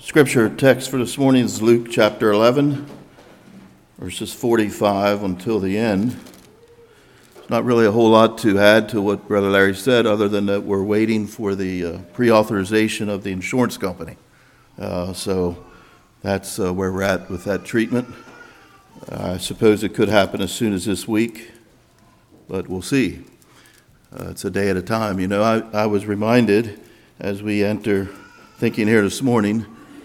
Scripture text for this morning is Luke chapter 11, verses 45 until the end. There's not really a whole lot to add to what Brother Larry said, other than that we're waiting for the pre-authorization of the insurance company. So that's where we're at with that treatment. I suppose it could happen as soon as this week, but we'll see. It's a day at a time. You know, I was reminded as we enter thinking here this morning,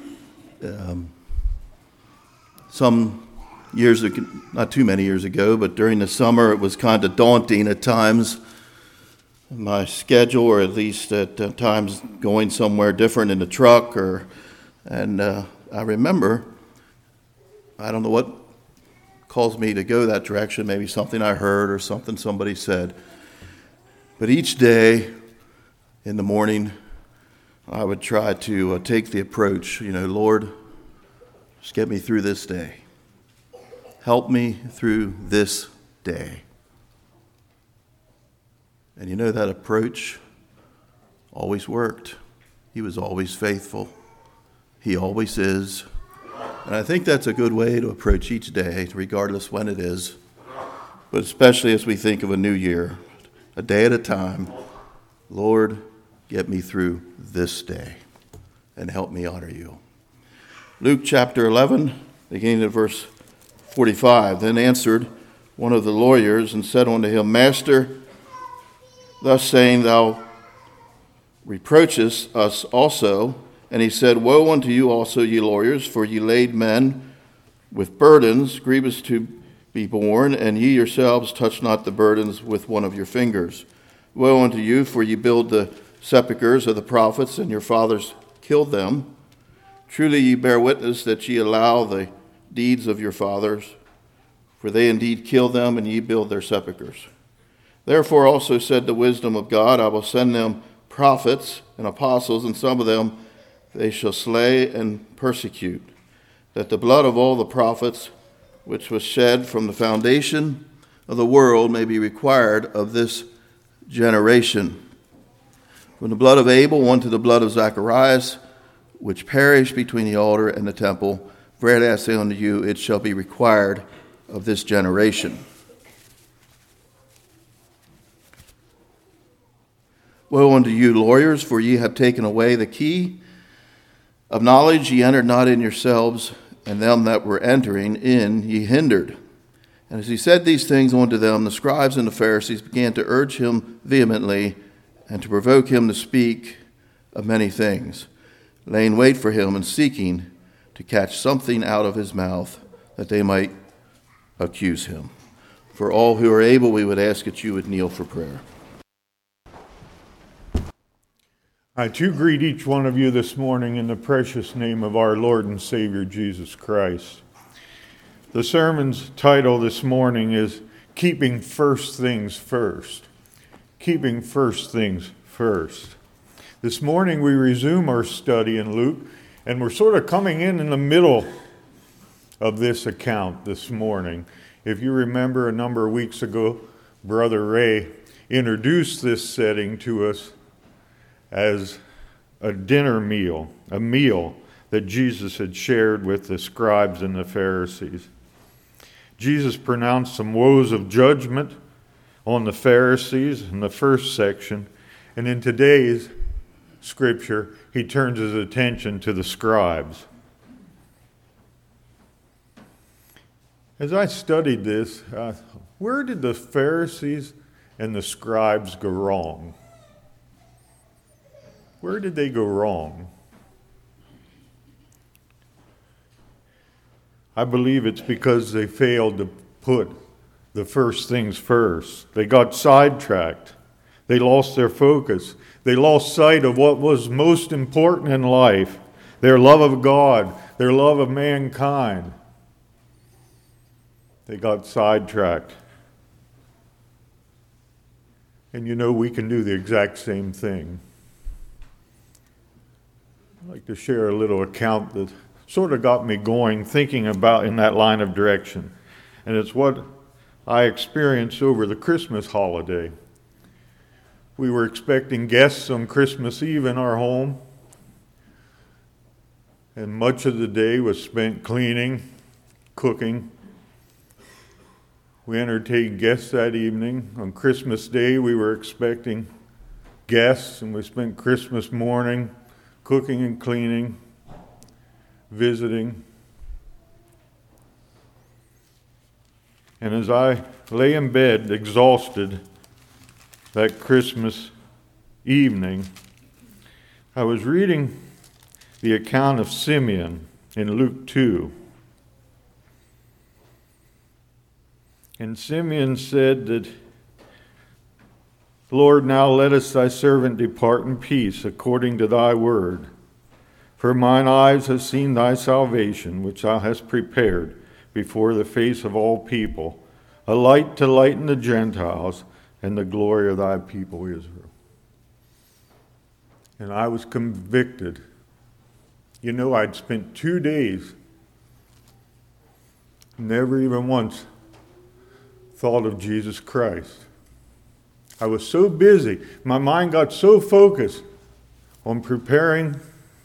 some years ago, not too many years ago, but during the summer it was kind of daunting at times. My schedule, or at least at times going somewhere different in the truck, and I remember, I don't know what caused me to go that direction, maybe something I heard or something somebody said. But each day in the morning, I would try to take the approach, Lord, just get me through this day. Help me through this day. And that approach always worked. He was always faithful. He always is. And I think that's a good way to approach each day, regardless when it is, but especially as we think of a new year, a day at a time. Lord, get me through this day and help me honor you. Luke chapter 11, beginning at verse 45. Then answered one of the lawyers and said unto him, Master, thus saying, thou reproachest us also. And he said, Woe unto you also, ye lawyers, for ye laid men with burdens grievous to be borne, and ye yourselves touch not the burdens with one of your fingers. Woe unto you, for ye build the sepulchres of the prophets, and your fathers killed them. Truly ye bear witness that ye allow the deeds of your fathers, for they indeed killed them, and ye build their sepulchres. Therefore also said the wisdom of God, I will send them prophets and apostles, and some of them they shall slay and persecute, that the blood of all the prophets which was shed from the foundation of the world may be required of this generation. From the blood of Abel unto the blood of Zacharias, which perished between the altar and the temple, verily I say unto you, it shall be required of this generation. Woe unto you, lawyers, for ye have taken away the key of knowledge. Ye entered not in yourselves, and them that were entering in ye hindered. And as he said these things unto them, the scribes and the Pharisees began to urge him vehemently, and to provoke him to speak of many things, laying wait for him and seeking to catch something out of his mouth, that they might accuse him. For all who are able, we would ask that you would kneel for prayer. I too greet each one of you this morning in the precious name of our Lord and Savior Jesus Christ. The sermon's title this morning is Keeping First Things First. Keeping first things first. This morning we resume our study in Luke, and we're sort of coming in the middle of this account this morning. If you remember, a number of weeks ago, Brother Ray introduced this setting to us as a dinner meal, a meal that Jesus had shared with the scribes and the Pharisees. Jesus pronounced some woes of judgment on the Pharisees in the first section, and in today's scripture, he turns his attention to the scribes. As I studied this, where did the Pharisees and the scribes go wrong? Where did they go wrong? I believe it's because they failed to put the first things first. They got sidetracked. They lost their focus. They lost sight of what was most important in life, their love of God, their love of mankind. They got sidetracked. And we can do the exact same thing. I'd like to share a little account that sort of got me going, thinking about in that line of direction. And it's what I experienced over the Christmas holiday. We were expecting guests on Christmas Eve in our home. And much of the day was spent cleaning, cooking. We entertained guests that evening. On Christmas Day, we were expecting guests, and we spent Christmas morning cooking and cleaning, visiting. And as I lay in bed, exhausted, that Christmas evening, I was reading the account of Simeon in Luke 2. And Simeon said that, Lord, now lettest thy servant depart in peace according to thy word. For mine eyes have seen thy salvation, which thou hast prepared before the face of all people, a light to lighten the Gentiles and the glory of thy people Israel. And I was convicted. You know, I'd spent 2 days, never even once thought of Jesus Christ. I was so busy, my mind got so focused on preparing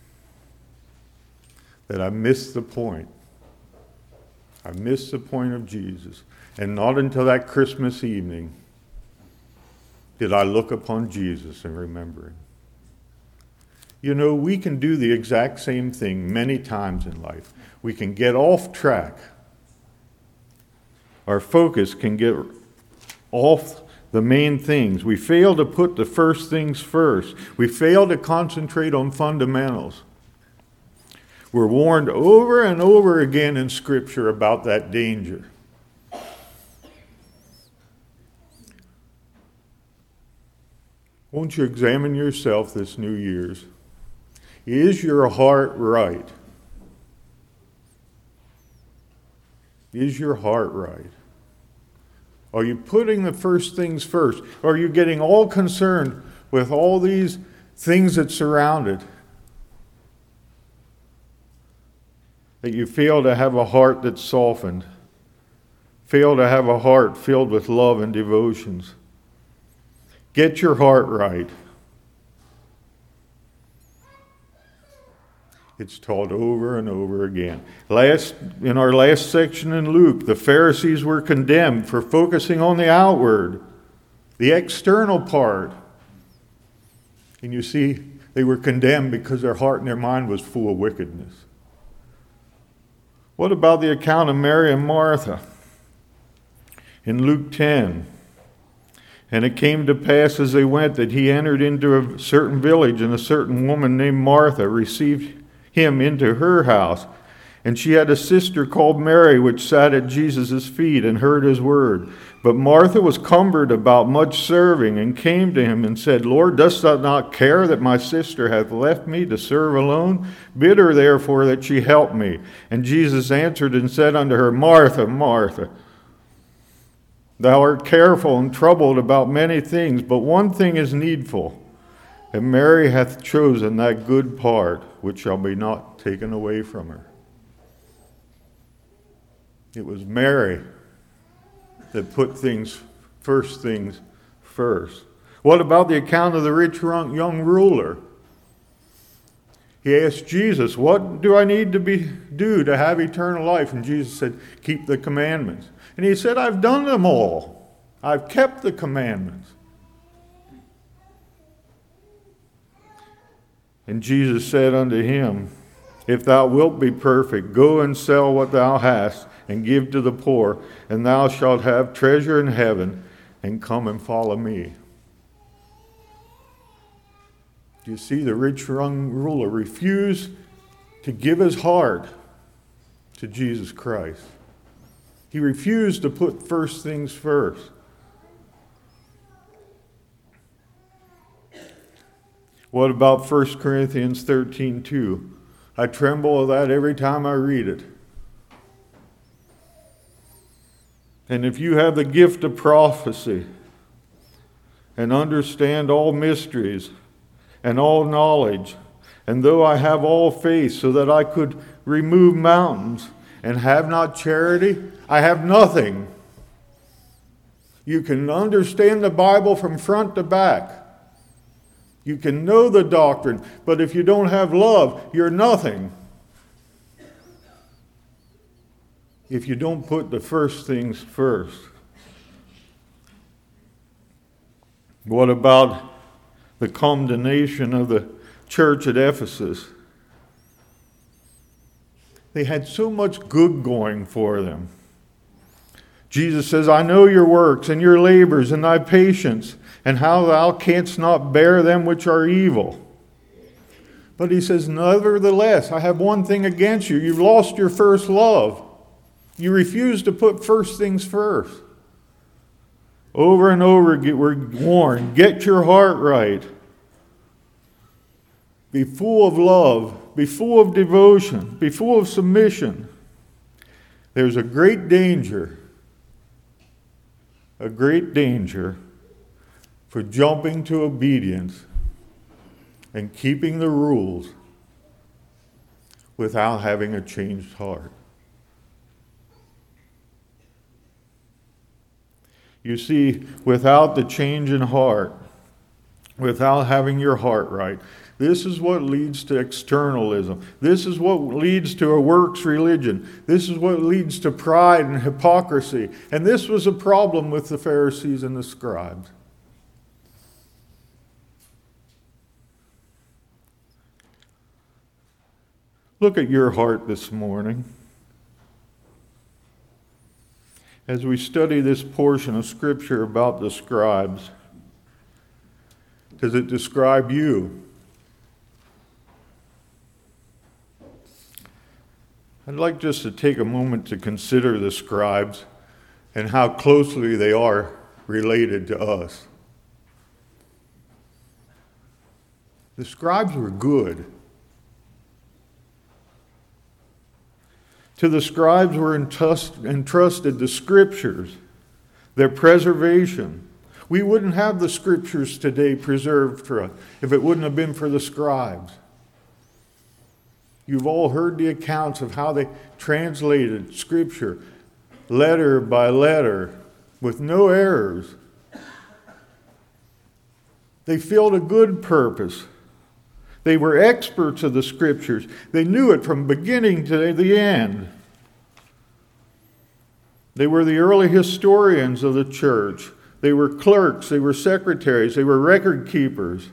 that I missed the point. I missed the point of Jesus. And not until that Christmas evening did I look upon Jesus and remember him. You know, we can do the exact same thing many times in life. We can get off track. Our focus can get off the main things. We fail to put the first things first. We fail to concentrate on fundamentals. We're warned over and over again in Scripture about that danger. Won't you examine yourself this New Year's? Is your heart right? Is your heart right? Are you putting the first things first? Or are you getting all concerned with all these things that surround it? That you fail to have a heart that's softened. Fail to have a heart filled with love and devotions. Get your heart right. It's taught over and over again. In our last section in Luke, the Pharisees were condemned for focusing on the outward, the external part. And you see, they were condemned because their heart and their mind was full of wickedness. What about the account of Mary and Martha? In Luke 10, and it came to pass as they went that he entered into a certain village, and a certain woman named Martha received him into her house. And she had a sister called Mary, which sat at Jesus' feet and heard his word. But Martha was cumbered about much serving, and came to him and said, Lord, dost thou not care that my sister hath left me to serve alone? Bid her therefore that she help me. And Jesus answered and said unto her, Martha, Martha, thou art careful and troubled about many things, but one thing is needful. And Mary hath chosen that good part, which shall be not taken away from her. It was Mary that put first things first. What about the account of the rich young ruler? He asked Jesus, what do I need to do to have eternal life? And Jesus said, keep the commandments. And he said, I've done them all. I've kept the commandments. And Jesus said unto him, if thou wilt be perfect, go and sell what thou hast, and give to the poor, and thou shalt have treasure in heaven, and come and follow me. You see, the rich young ruler refused to give his heart to Jesus Christ. He refused to put first things first. What about 1 Corinthians 13:2? I tremble at that every time I read it. And if you have the gift of prophecy and understand all mysteries and all knowledge, and though I have all faith so that I could remove mountains and have not charity, I have nothing. You can understand the Bible from front to back. You can know the doctrine, but if you don't have love, you're nothing. if you don't put the first things first? What about the condemnation of the church at Ephesus? They had so much good going for them. Jesus says, I know your works and your labors and thy patience, and how thou canst not bear them which are evil. But he says, nevertheless, I have one thing against you. You've lost your first love. You refuse to put first things first. Over and over we're warned, get your heart right. Be full of love. Be full of devotion. Be full of submission. There's a great danger for jumping to obedience and keeping the rules without having a changed heart. You see, without the change in heart, without having your heart right, this is what leads to externalism. This is what leads to a works religion. This is what leads to pride and hypocrisy. And this was a problem with the Pharisees and the scribes. Look at your heart this morning. As we study this portion of Scripture about the scribes, does it describe you? I'd like just to take a moment to consider the scribes and how closely they are related to us. The scribes were good. To the scribes were entrusted the scriptures, their preservation. We wouldn't have the scriptures today preserved for us if it wouldn't have been for the scribes. You've all heard the accounts of how they translated scripture letter by letter with no errors. They filled a good purpose. They were experts of the scriptures. They knew it from beginning to the end. They were the early historians of the church. They were clerks. They were secretaries. They were record keepers.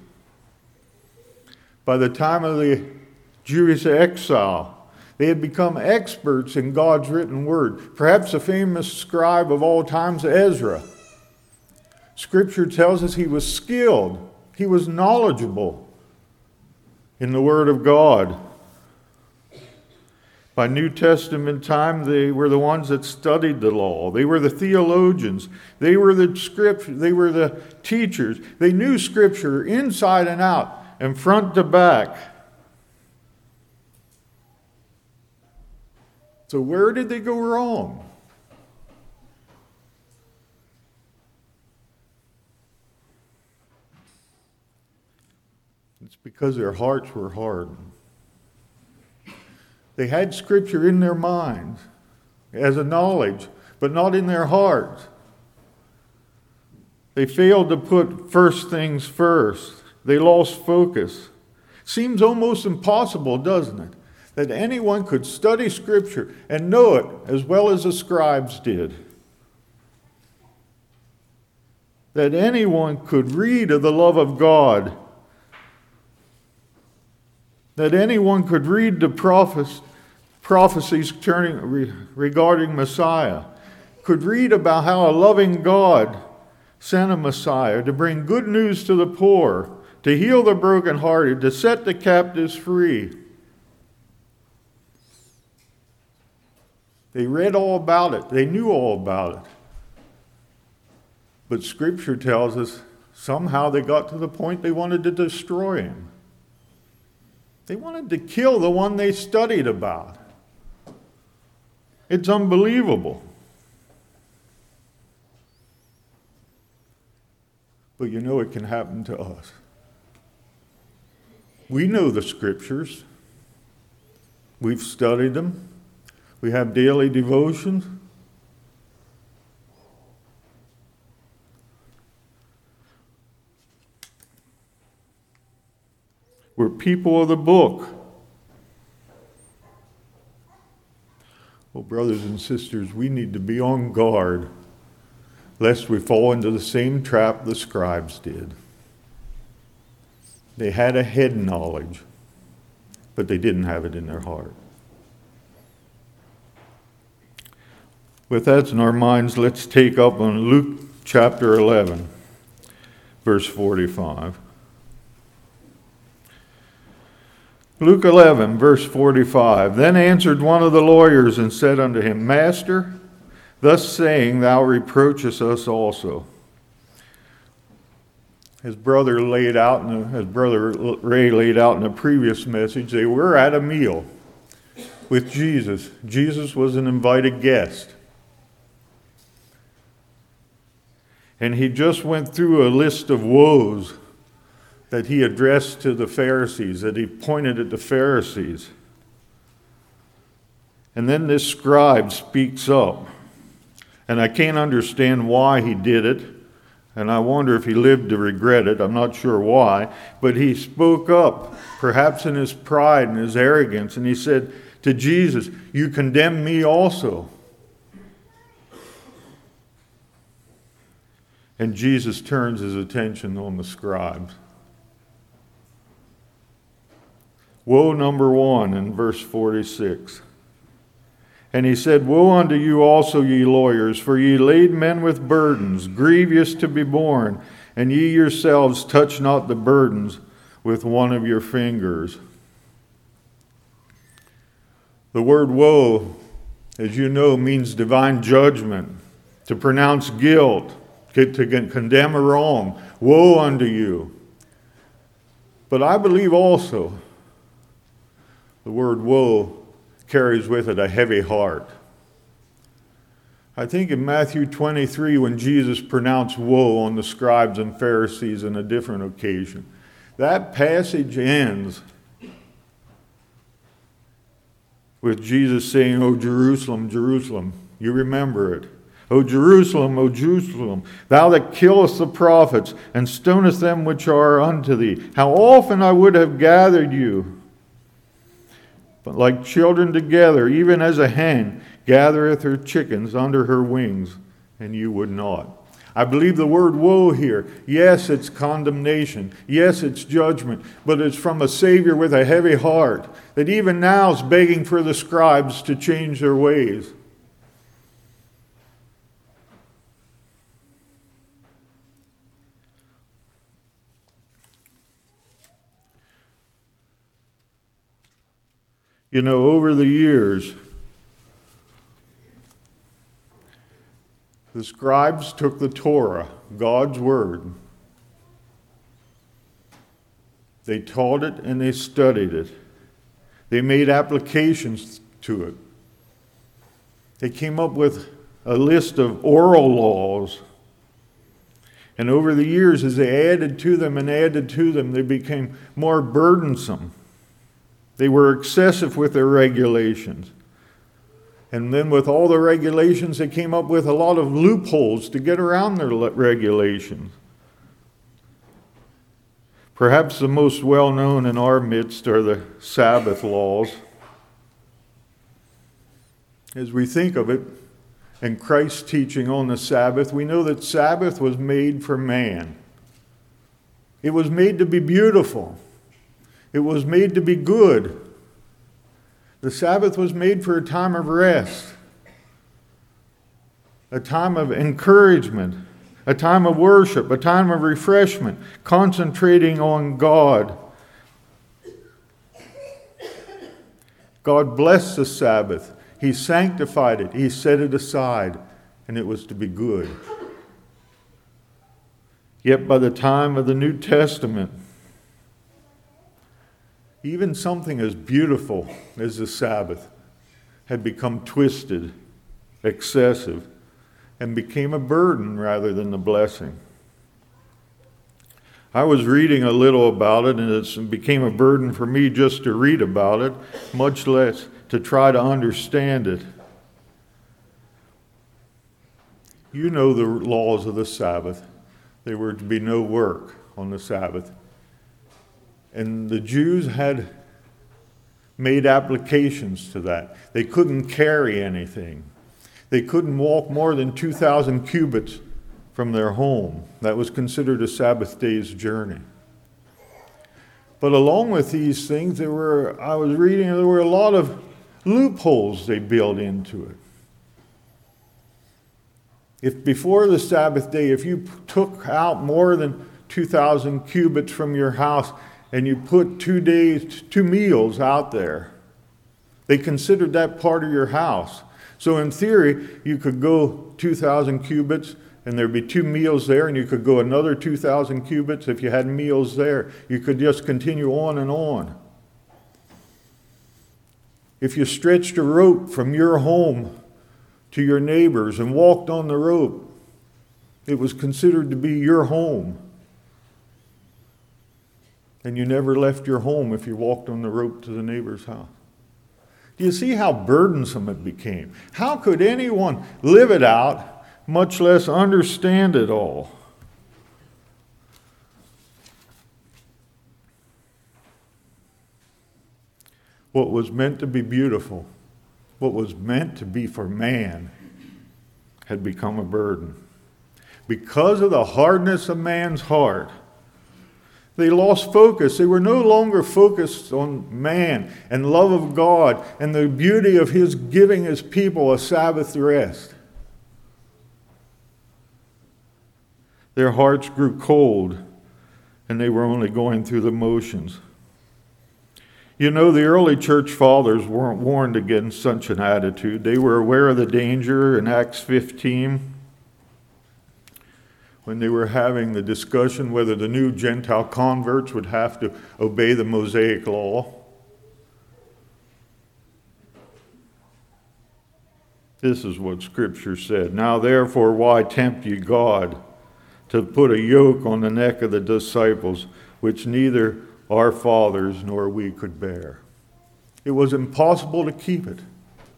By the time of the Jewish exile, they had become experts in God's written word. Perhaps the famous scribe of all times, Ezra. Scripture tells us he was skilled. He was knowledgeable in the Word of God. By New Testament time, they were the ones that studied the law. They were the theologians. They were the teachers. They knew Scripture inside and out and front to back. So where did they go wrong? It's because their hearts were hardened. They had Scripture in their minds as a knowledge, but not in their hearts. They failed to put first things first. They lost focus. Seems almost impossible, doesn't it, that anyone could study Scripture and know it as well as the scribes did. That anyone could read of the love of God. That anyone could read the prophecies regarding Messiah. Could read about how a loving God sent a Messiah to bring good news to the poor, to heal the brokenhearted, to set the captives free. They read all about it. They knew all about it. But Scripture tells us somehow they got to the point they wanted to destroy him. They wanted to kill the one they studied about. It's unbelievable. But you know it can happen to us. We know the Scriptures. We've studied them. We have daily devotions. We're people of the book. Well, brothers and sisters, we need to be on guard lest we fall into the same trap the scribes did. They had a head knowledge, but they didn't have it in their heart. With that in our minds, let's take up on Luke chapter 11, verse 45. Luke 11, verse 45. Then answered one of the lawyers and said unto him, Master, thus saying, thou reproachest us also. As Brother Ray laid out in a previous message, they were at a meal with Jesus. Jesus was an invited guest. And he just went through a list of woes that he addressed to the Pharisees, that he pointed at the Pharisees. And then this scribe speaks up. And I can't understand why he did it. And I wonder if he lived to regret it. I'm not sure why. But he spoke up, perhaps in his pride and his arrogance. And he said to Jesus, you condemn me also. And Jesus turns his attention on the scribes. Woe number 1 in verse 46. And he said, Woe unto you also, ye lawyers, for ye laid men with burdens, grievous to be borne, and ye yourselves touch not the burdens with one of your fingers. The word woe, as you know, means divine judgment, to pronounce guilt, to condemn a wrong. Woe unto you. But I believe also the word woe carries with it a heavy heart. I think in Matthew 23, when Jesus pronounced woe on the scribes and Pharisees on a different occasion, that passage ends with Jesus saying, O Jerusalem, Jerusalem, you remember it. O Jerusalem, thou that killest the prophets and stonest them which are unto thee, how often I would have gathered you, but like children together, even as a hen gathereth her chickens under her wings, and you would not. I believe the word woe here, yes, it's condemnation, yes, it's judgment, but it's from a Savior with a heavy heart that even now is begging for the scribes to change their ways. You know, over the years, the scribes took the Torah, God's word. They taught it and they studied it. They made applications to it. They came up with a list of oral laws. And over the years, as they added to them, they became more burdensome. They were excessive with their regulations. And then with all the regulations, they came up with a lot of loopholes to get around their regulations. Perhaps the most well-known in our midst are the Sabbath laws. As we think of it, and Christ's teaching on the Sabbath, we know that Sabbath was made for man. It was made to be beautiful. It was made to be good. The Sabbath was made for a time of rest, a time of encouragement, a time of worship, a time of refreshment, concentrating on God. God blessed the Sabbath. He sanctified it. He set it aside, and it was to be good. Yet by the time of the New Testament, even something as beautiful as the Sabbath had become twisted, excessive, and became a burden rather than a blessing. I was reading a little about it, and it became a burden for me just to read about it, much less to try to understand it. You know the laws of the Sabbath. There were to be no work on the Sabbath. And the Jews had made applications to that. They couldn't carry anything. They couldn't walk more than 2,000 cubits from their home. That was considered a Sabbath day's journey. But along with these things, I was reading, there were a lot of loopholes they built into it. If before the Sabbath day, if you took out more than 2,000 cubits from your house and you put 2 meals out there, they considered that part of your house. So in theory, you could go 2,000 cubits and there'd be 2 meals there, and you could go another 2,000 cubits if you had meals there. You could just continue on and on. If you stretched a rope from your home to your neighbors and walked on the rope, it was considered to be your home. And you never left your home if you walked on the rope to the neighbor's house. Do you see how burdensome it became? How could anyone live it out, much less understand it all? What was meant to be beautiful, what was meant to be for man, had become a burden. Because of the hardness of man's heart, they lost focus. They were no longer focused on man and love of God and the beauty of his giving his people a Sabbath rest. Their hearts grew cold, and they were only going through the motions. You know, the early church fathers weren't warned against such an attitude. They were aware of the danger in Acts 15 when they were having the discussion whether the new Gentile converts would have to obey the Mosaic law. This is what Scripture said. Now therefore, why tempt ye God to put a yoke on the neck of the disciples, which neither our fathers nor we could bear? It was impossible to keep it.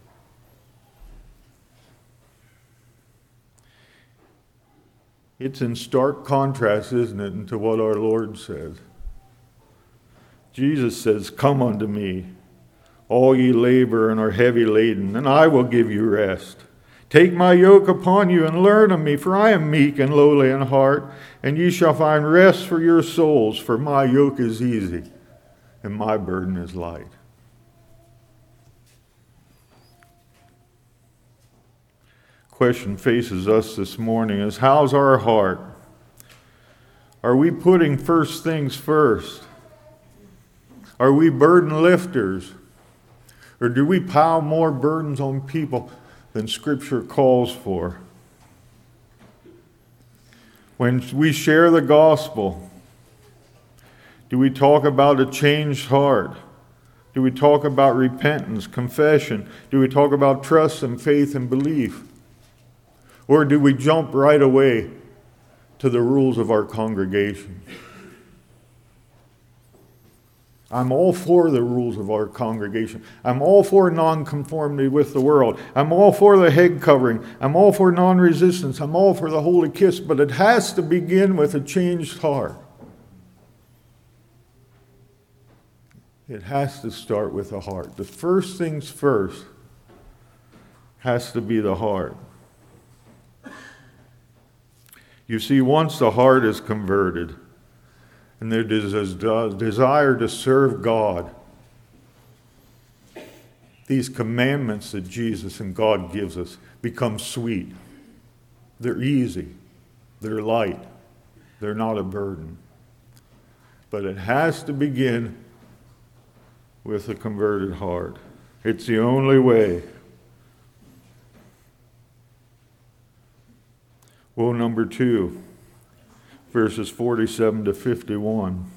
It's in stark contrast, isn't it, to what our Lord says. Jesus says, "Come unto me, all ye labor and are heavy laden, and I will give you rest. Take my yoke upon you and learn of me, for I am meek and lowly in heart, and ye shall find rest for your souls, for my yoke is easy and my burden is light." Question faces us this morning is, how's our heart? Are we putting first things first? Are we burden lifters? Or do we pile more burdens on people than Scripture calls for? When we share the gospel, do we talk about a changed heart? Do we talk about repentance, confession? Do we talk about trust and faith and belief? Or do we jump right away to the rules of our congregation? I'm all for the rules of our congregation. I'm all for nonconformity with the world. I'm all for the head covering. I'm all for non-resistance. I'm all for the holy kiss, but it has to begin with a changed heart. It has to start with the heart. The first things first has to be the heart. You see, once the heart is converted, and there is a desire to serve God, these commandments that Jesus and God gives us become sweet. They're easy. They're light. They're not a burden. But it has to begin with a converted heart. It's the only way. Woe number 2, verses 47 to 51.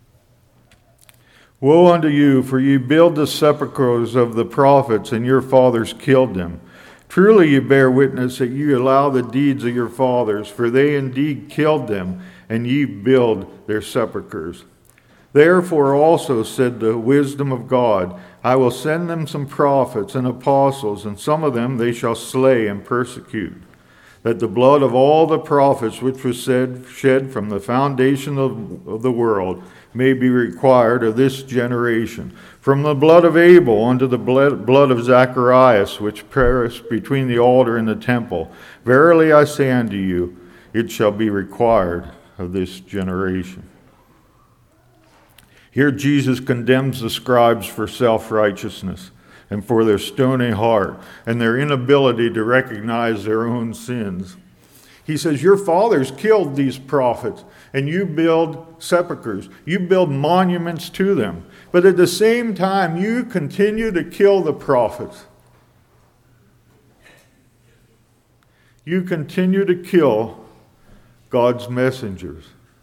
Woe unto you, for ye build the sepulchres of the prophets, and your fathers killed them. Truly ye bear witness that ye allow the deeds of your fathers, for they indeed killed them, and ye build their sepulchres. Therefore also said the wisdom of God, I will send them some prophets and apostles, and some of them they shall slay and persecute, that the blood of all the prophets which was shed from the foundation of the world may be required of this generation. From the blood of Abel unto the blood of Zacharias, which perished between the altar and the temple. Verily I say unto you, it shall be required of this generation. Here Jesus condemns the scribes for self-righteousness and for their stony heart and their inability to recognize their own sins. He says, your fathers killed these prophets, and you build sepulchres. You build monuments to them. But at the same time, you continue to kill the prophets. You continue to kill God's messengers.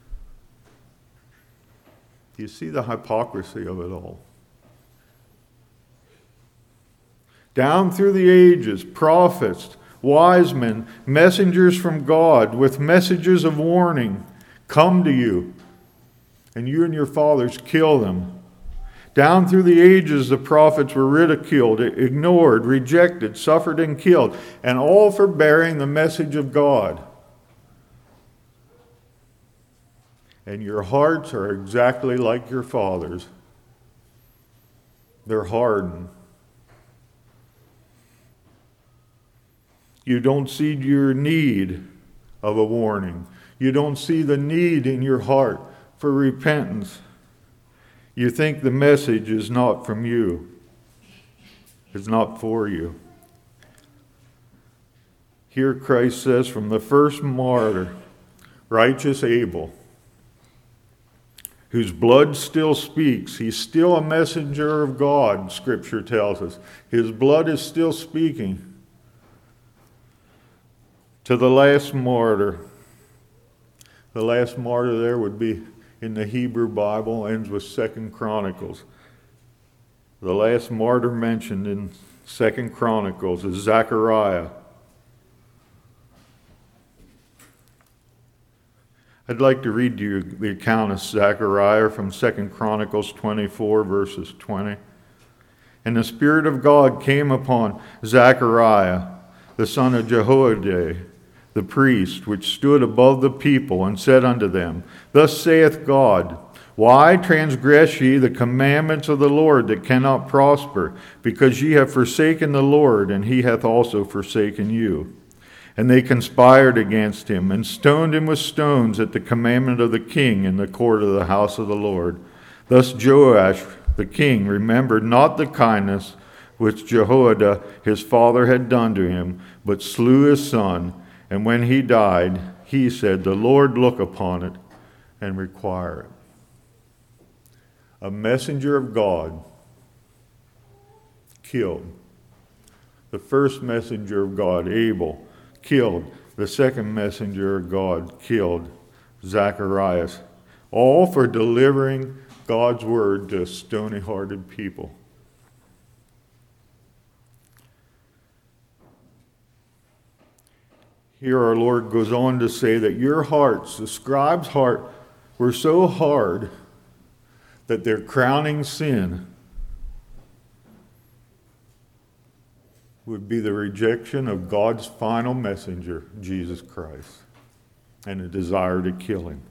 Do you see the hypocrisy of it all? Down through the ages, prophets, wise men, messengers from God with messages of warning come to you, and you and your fathers kill them. Down through the ages, the prophets were ridiculed, ignored, rejected, suffered, and killed, and all for bearing the message of God. And your hearts are exactly like your fathers. They're hardened. You don't see your need of a warning. You don't see the need in your heart for repentance. You think the message is not from you. It's not for you. Here Christ says, from the first martyr, righteous Abel, whose blood still speaks. He's still a messenger of God, Scripture tells us. His blood is still speaking. To the last martyr. The last martyr there would be in the Hebrew Bible, ends with 2 Chronicles. The last martyr mentioned in 2 Chronicles is Zechariah. I'd like to read you the account of Zechariah from 2 Chronicles 24, verses 20. And the Spirit of God came upon Zechariah, the son of Jehoiada, the priest, which stood above the people, and said unto them, Thus saith God, Why transgress ye the commandments of the Lord that cannot prosper? Because ye have forsaken the Lord, and he hath also forsaken you. And they conspired against him, and stoned him with stones at the commandment of the king in the court of the house of the Lord. Thus Joash the king remembered not the kindness which Jehoiada his father had done to him, but slew his son. And when he died, he said, The Lord look upon it and require it. A messenger of God killed. The first messenger of God, Abel, killed. The second messenger of God killed, Zacharias. All for delivering God's word to stony-hearted people. Here our Lord goes on to say that your hearts, the scribes' heart, were so hard that their crowning sin would be the rejection of God's final messenger, Jesus Christ, and a desire to kill him.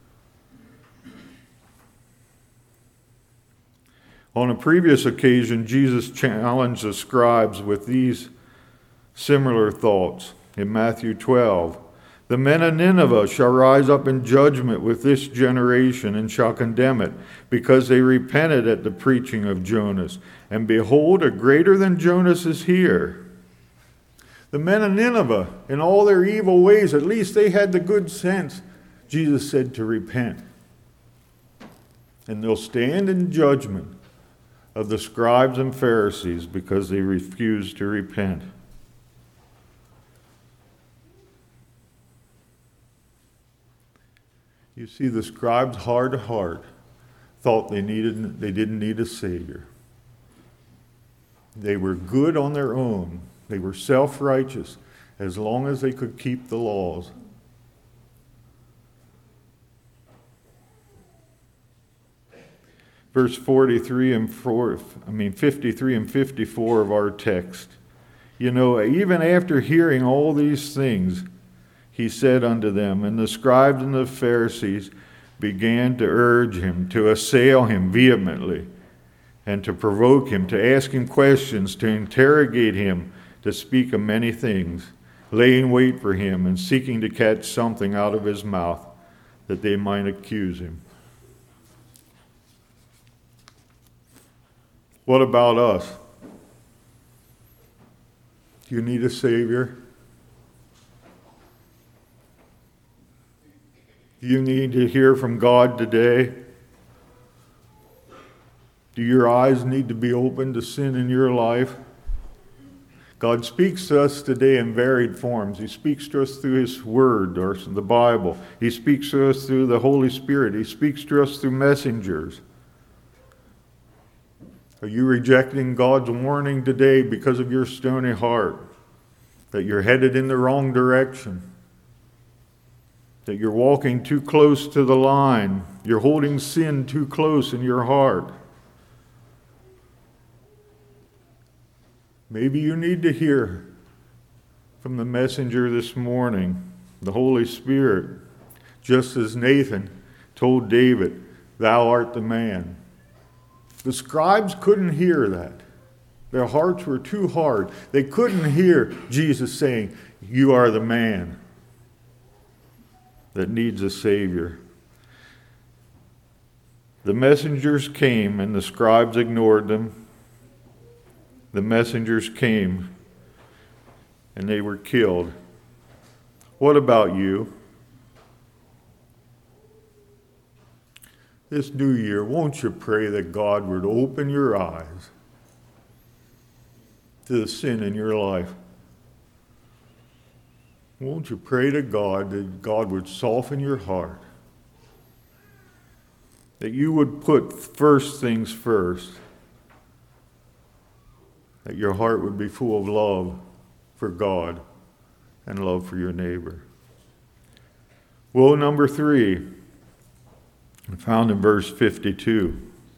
On a previous occasion, Jesus challenged the scribes with these similar thoughts. In Matthew 12, the men of Nineveh shall rise up in judgment with this generation and shall condemn it, because they repented at the preaching of Jonas. And behold, a greater than Jonas is here. The men of Nineveh, in all their evil ways, at least they had the good sense, Jesus said, to repent. And they'll stand in judgment of the scribes and Pharisees because they refused to repent. You see, the scribes' hard heart thought they didn't need a Savior. They were good on their own. They were self-righteous as long as they could keep the laws. Verse 53 and 54 of our text. You know, even after hearing all these things, he said unto them, And the scribes and the Pharisees began to urge him, to assail him vehemently, and to provoke him, to ask him questions, to interrogate him, to speak of many things, laying wait for him and seeking to catch something out of his mouth that they might accuse him. What about us? Do you need a Savior? Do you need to hear from God today? Do your eyes need to be open to sin in your life? God speaks to us today in varied forms. He speaks to us through His Word, or the Bible. He speaks to us through the Holy Spirit. He speaks to us through messengers. Are you rejecting God's warning today because of your stony heart? That you're headed in the wrong direction? That you're walking too close to the line? You're holding sin too close in your heart? Maybe you need to hear from the messenger this morning, the Holy Spirit, just as Nathan told David, "Thou art the man." The scribes couldn't hear that. Their hearts were too hard. They couldn't hear Jesus saying, "You are the man that needs a Savior." The messengers came and the scribes ignored them. The messengers came and they were killed. What about you? This new year, won't you pray that God would open your eyes to the sin in your life? Won't you pray to God that God would soften your heart? That you would put first things first. That your heart would be full of love for God and love for your neighbor. Woe number 3, found in verse 52.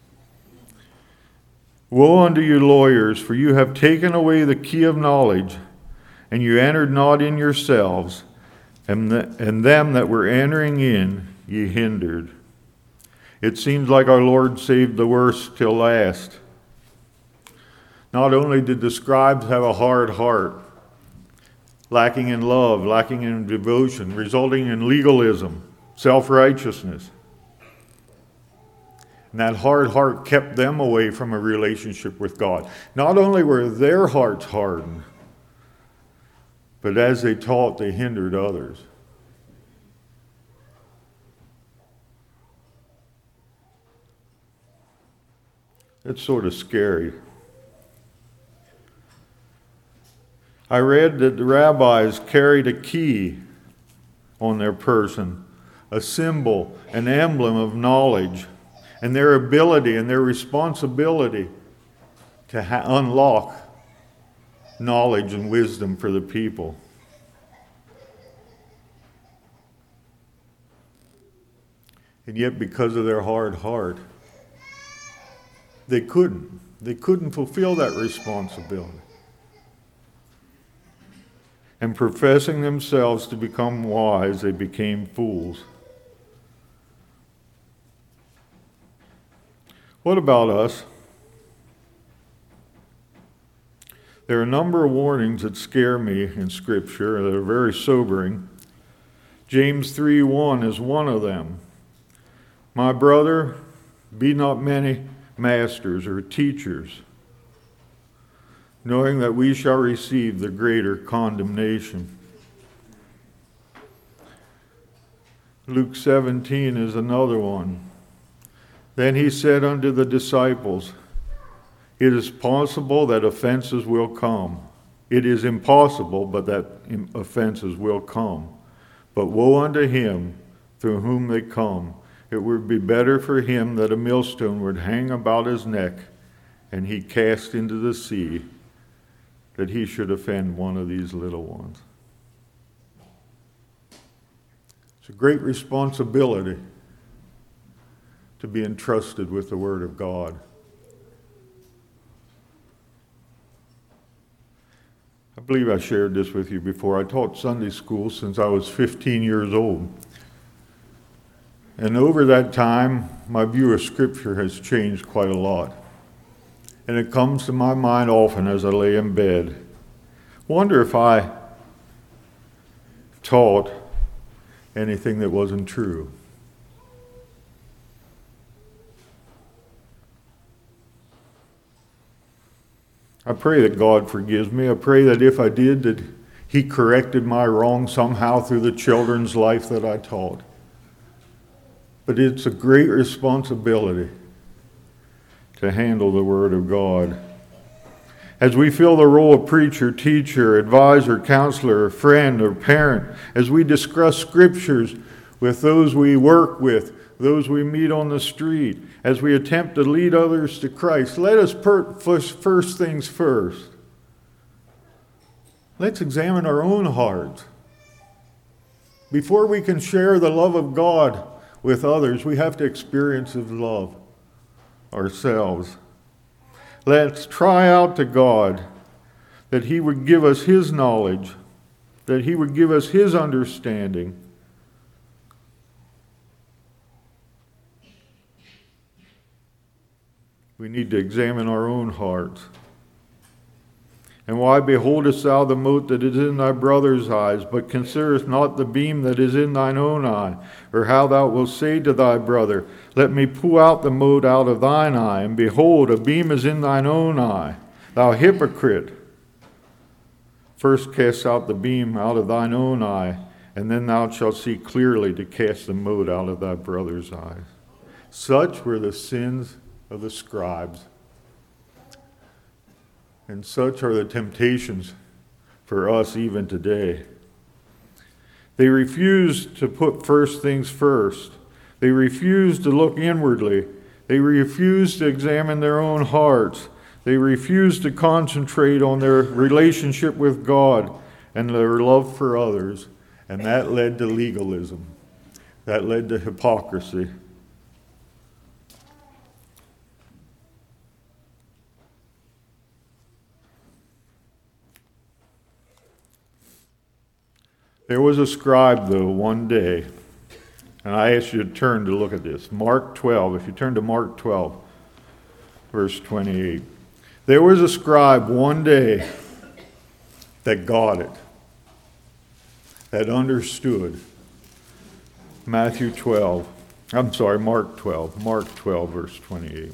Woe unto you lawyers, for you have taken away the key of knowledge, and you entered not in yourselves, and them that were entering in ye hindered. It seems like our Lord saved the worst till last. Not only did the scribes have a hard heart, lacking in love, lacking in devotion, resulting in legalism, self-righteousness, and that hard heart kept them away from a relationship with God. Not only were their hearts hardened, but as they taught, they hindered others. It's sort of scary. I read that the rabbis carried a key on their person, a symbol, an emblem of knowledge, and their ability and their responsibility to unlock knowledge and wisdom for the people. And yet, because of their hard heart, they couldn't fulfill that responsibility. And professing themselves to become wise, they became fools. What about us? There are a number of warnings that scare me in Scripture that are very sobering. James 3:1 is one of them. My brother, be not many masters or teachers, knowing that we shall receive the greater condemnation. Luke 17 is another one. Then he said unto the disciples, it is possible that offenses will come. It is impossible, but that offenses will come. But woe unto him through whom they come. It would be better for him that a millstone would hang about his neck and he cast into the sea, that he should offend one of these little ones. It's a great responsibility to be entrusted with the Word of God. I believe I shared this with you before. I taught Sunday school since I was 15 years old. And over that time, my view of Scripture has changed quite a lot. And it comes to my mind often as I lay in bed. Wonder if I taught anything that wasn't true. I pray that God forgives me. I pray that if I did, that He corrected my wrong somehow through the children's life that I taught. But it's a great responsibility to handle the Word of God. As we fill the role of preacher, teacher, advisor, counselor, friend, or parent, as we discuss Scriptures with those we work with, those we meet on the street, as we attempt to lead others to Christ, let us put first things first. Let's examine our own hearts. Before we can share the love of God with others, we have to experience His love ourselves. Let's cry out to God that He would give us His knowledge, that He would give us His understanding. We need to examine our own hearts. And why beholdest thou the mote that is in thy brother's eyes, but considerest not the beam that is in thine own eye? Or how thou wilt say to thy brother, let me pull out the mote out of thine eye, and behold, a beam is in thine own eye. Thou hypocrite! First cast out the beam out of thine own eye, and then thou shalt see clearly to cast the mote out of thy brother's eyes. Such were the sins of the scribes. And such are the temptations for us even today. They refuse to put first things first. They refuse to look inwardly. They refuse to examine their own hearts. They refuse to concentrate on their relationship with God and their love for others. And that led to legalism. That led to hypocrisy. There was a scribe, though, one day, and I ask you to turn to look at this. Mark 12, if you turn to Mark 12, verse 28. There was a scribe one day that got it, that understood. Mark 12, verse 28.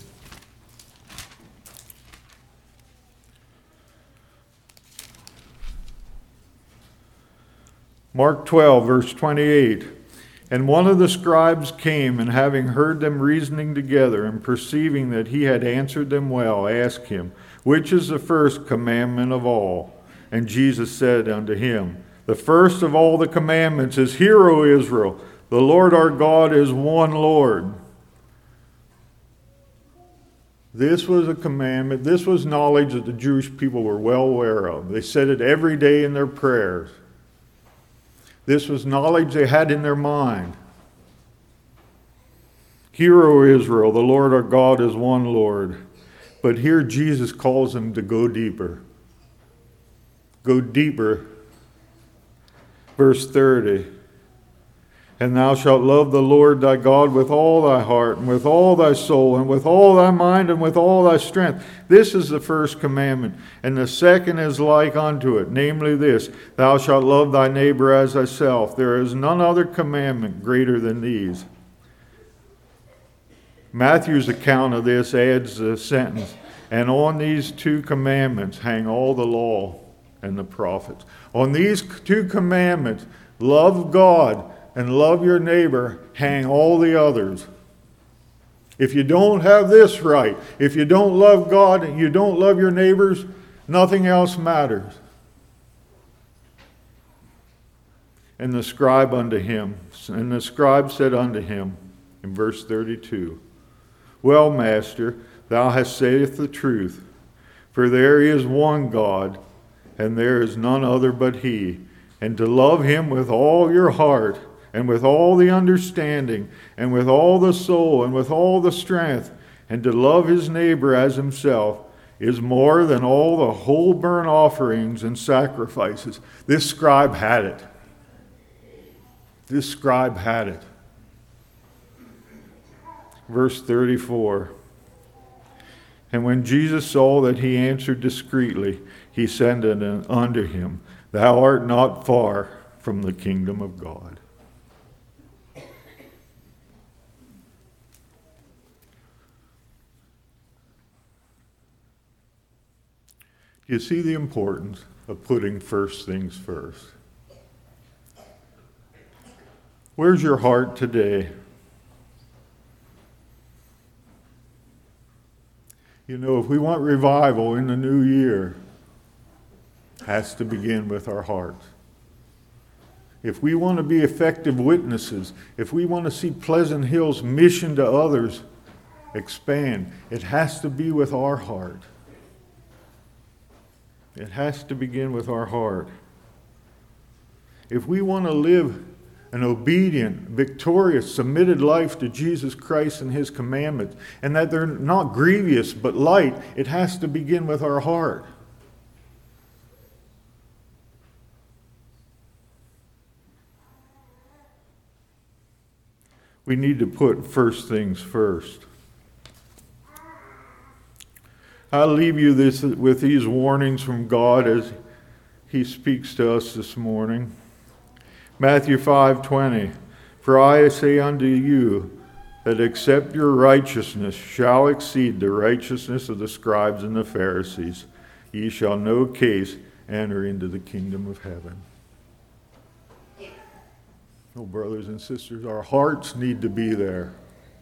Mark 12, verse 28. And one of the scribes came, and having heard them reasoning together, and perceiving that he had answered them well, asked him, which is the first commandment of all? And Jesus said unto him, the first of all the commandments is, Hear, O Israel, the Lord our God is one Lord. This was a commandment, this was knowledge that the Jewish people were well aware of. They said it every day in their prayers. This was knowledge they had in their mind. Hear, O Israel, the Lord our God is one Lord. But here Jesus calls them to go deeper. Go deeper. Verse 30. And thou shalt love the Lord thy God with all thy heart, and with all thy soul, and with all thy mind, and with all thy strength. This is the first commandment. And the second is like unto it, namely this, thou shalt love thy neighbor as thyself. There is none other commandment greater than these. Matthew's account of this adds the sentence, and on these two commandments hang all the law and the prophets. On these two commandments, love God and love your neighbor, hang all the others. If you don't have this right, if you don't love God and you don't love your neighbors, nothing else matters. And the scribe said unto him, in verse 32, Well, Master, thou hast saith the truth, for there is one God, and there is none other but He, and to love Him with all your heart, and with all the understanding, and with all the soul, and with all the strength, and to love his neighbor as himself, is more than all the whole burnt offerings and sacrifices. This scribe had it. This scribe had it. Verse 34. And when Jesus saw that he answered discreetly, he said unto him, Thou art not far from the kingdom of God. You see the importance of putting first things first. Where's your heart today? You know, if we want revival in the new year, it has to begin with our hearts. If we want to be effective witnesses, if we want to see Pleasant Hill's mission to others expand, it has to be with our heart. It has to begin with our heart. If we want to live an obedient, victorious, submitted life to Jesus Christ and his commandments, and that they're not grievous but light, it has to begin with our heart. We need to put first things first. I'll leave you with these warnings from God as he speaks to us this morning. Matthew 5:20, For I say unto you, that except your righteousness shall exceed the righteousness of the scribes and the Pharisees, ye shall no case enter into the kingdom of heaven. Oh, brothers and sisters, our hearts need to be there.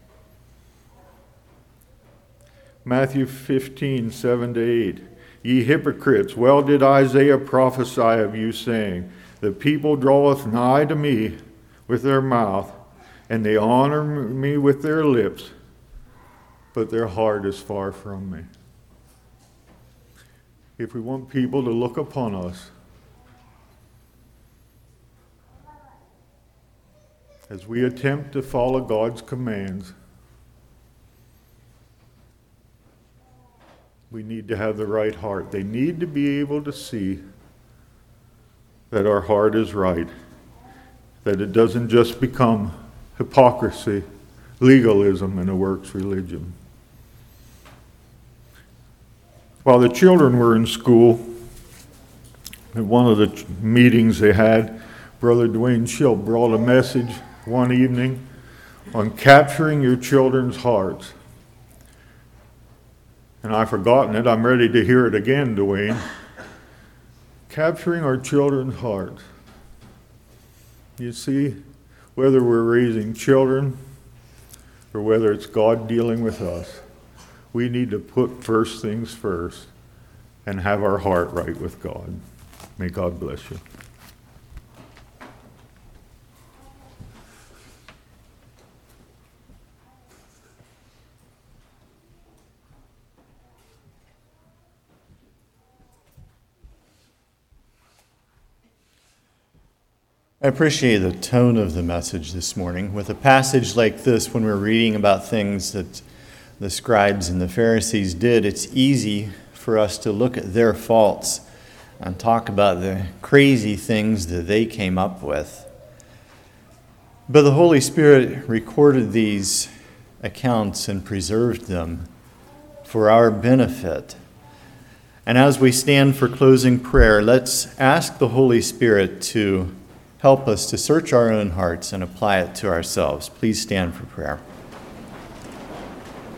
Matthew 15:7-8, Ye hypocrites, well did Isaiah prophesy of you, saying, The people draweth nigh to me with their mouth, and they honor me with their lips, but their heart is far from me. If we want people to look upon us as we attempt to follow God's commands, we need to have the right heart. They need to be able to see that our heart is right, that it doesn't just become hypocrisy, legalism, and a works religion. While the children were in school, at one of the meetings they had, Brother Dwayne Schill brought a message one evening on capturing your children's hearts. And I've forgotten it. I'm ready to hear it again, Dwayne. Capturing our children's hearts. You see, whether we're raising children or whether it's God dealing with us, we need to put first things first and have our heart right with God. May God bless you. I appreciate the tone of the message this morning. With a passage like this, when we're reading about things that the scribes and the Pharisees did, it's easy for us to look at their faults and talk about the crazy things that they came up with. But the Holy Spirit recorded these accounts and preserved them for our benefit. And as we stand for closing prayer, let's ask the Holy Spirit to help us to search our own hearts and apply it to ourselves. Please stand for prayer.